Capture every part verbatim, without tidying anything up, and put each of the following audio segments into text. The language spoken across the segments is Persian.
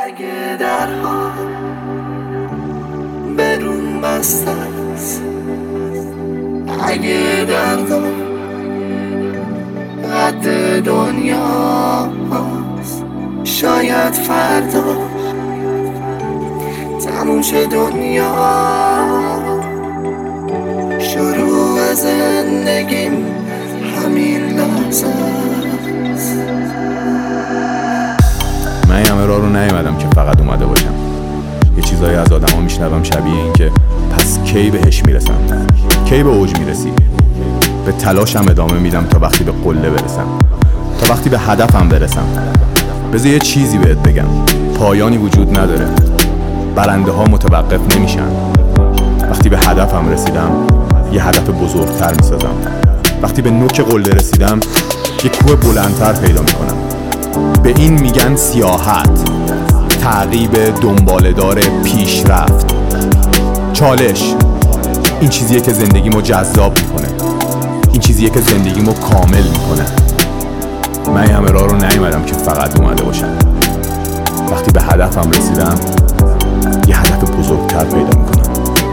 اگه درها برون بسته است، اگه دردم قد دنیا هست، شاید فردا تموم شه دنیا. شروع زندگیم همین لحظه است. من این همه راه رو نیومدم که فقط اومده باشم. یه چیزایی از آدم ها میشنوم شبیه این که پس کی بهش میرسم، کی به اوج میرسی. به تلاشم ادامه میدم تا وقتی به قله برسم، تا وقتی به هدفم برسم. بذار یه چیزی بهت بگم، پایانی وجود نداره، برنده ها متوقف نمیشن. وقتی به هدفم رسیدم یه هدف بزرگتر میسازم. وقتی به نوک قله رسیدم یه کوه بلندتر پیدا میکنم. به این میگن سیاحت، تعقیب دنباله‌دار پیشرفت. چالش این چیزیه که زندگیمو جذاب میکنه، این چیزیه که زندگیمو کامل میکنه. من همه راه رو نیومدم که فقط اومده باشم. وقتی به هدفم رسیدم یه هدف بزرگتر پیدا میکنم.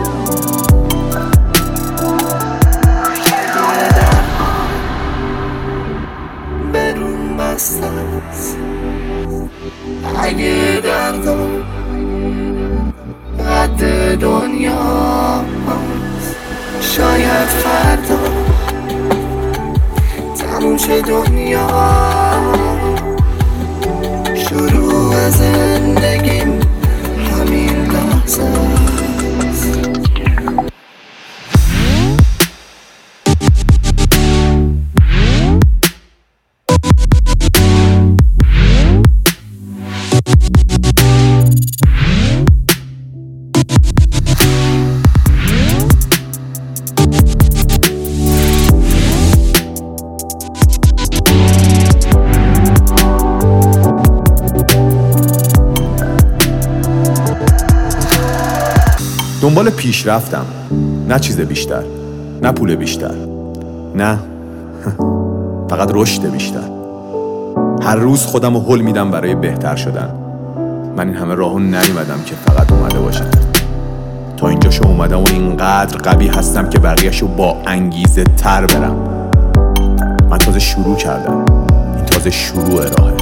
برون بسته است، اگه دردم قد دنیا هست، شاید فردا تموم شه دنیا. شروع زندگیم همین لحظه است. دنبال پیشرفتم، نه چیز بیشتر، نه پول بیشتر، نه فقط رشد بیشتر. هر روز خودم رو هل میدم برای بهتر شدن. من این همه راهو نیومدم که فقط اومده باشم. تا اینجاشو اومدم و اینقدر قوی هستم که بقیه‌شو با انگیزه تر برم. من تازه شروع کردم، این تازه شروع راهه.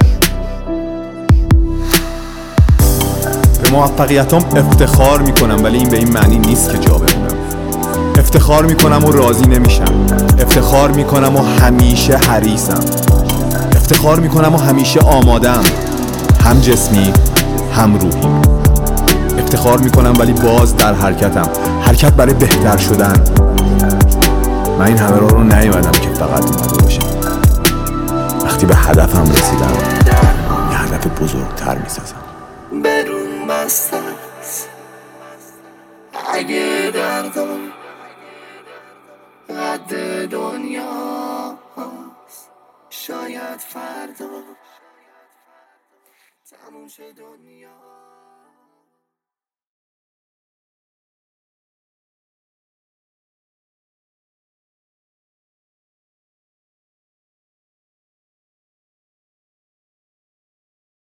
به موفقیتام افتخار میکنم، ولی این به این معنی نیست که جا بمونم. افتخار میکنم و راضی نمیشم. افتخار میکنم و همیشه حریصم. افتخار میکنم و همیشه آمادم، هم جسمی هم روحی. افتخار میکنم ولی باز در حرکتم، حرکت برای بهتر شدن. من این همه راه رو نیومدم که فقط اومده باشم. وقتی به هدفم رسیدم یه هدف بزرگتر میسازم. برون بسته است، اگه دردم قد دنیا هست، شاید فردا تموم شه دنیا.